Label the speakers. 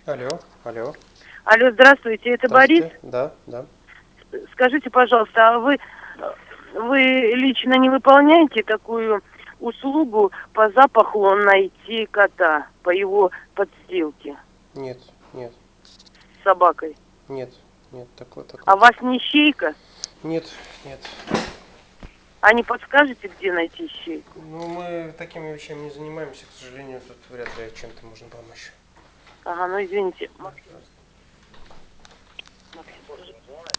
Speaker 1: Алло, алло.
Speaker 2: Алло, здравствуйте, это Борис?
Speaker 1: Здравствуйте. Да, да.
Speaker 2: Скажите, пожалуйста, а вы лично не выполняете такую услугу по запаху найти кота, по его подстилке
Speaker 1: Нет, нет,
Speaker 2: с собакой?
Speaker 1: нет, нет, такой.
Speaker 2: А вас не ищейка?
Speaker 1: Нет, нет.
Speaker 2: А не подскажете, где найти ищейку?
Speaker 1: Ну, мы такими вещами не занимаемся, к сожалению, тут вряд ли чем-то можно помочь.
Speaker 2: Ага, ну извините.
Speaker 1: Да, пожалуйста.
Speaker 2: Максим,